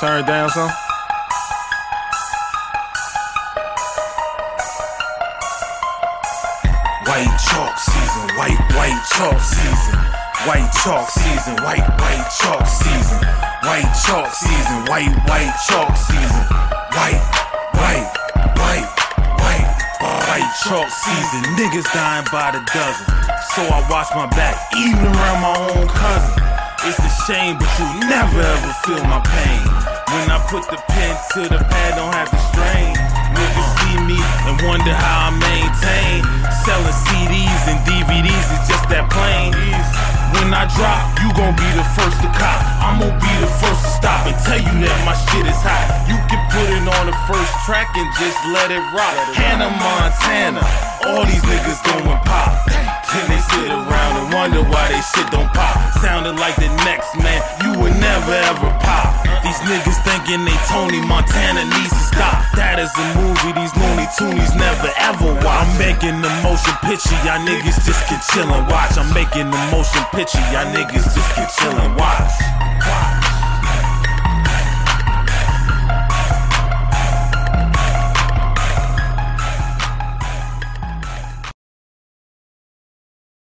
Turn it down some. White chalk season, white chalk season. White chalk season, white chalk season. White chalk season, white chalk season. White chalk season. Niggas dying by the dozen. So I watch my back, even around my own cousin. It's a shame, but you never ever feel my pain. When I put the pen to the pad, don't have to strain. Niggas see me and wonder how I maintain. Selling CDs and DVDs is just that plain. When I drop, you gon' be the first to cop. I'm gon' be the first to stop and tell you that my shit is hot. You can put it on the first track and just let it rock. Hannah Montana, all these niggas going pop. Then they sit around and wonder why they shit don't pop. Sounding like the next man, you would never ever pop. These niggas thinking they Tony Montana needs to stop. That is a movie these Looney Toonies never ever watch. I'm making the motion picture, y'all niggas just can chill and watch. I'm making the motion picture, y'all niggas just can chill and watch.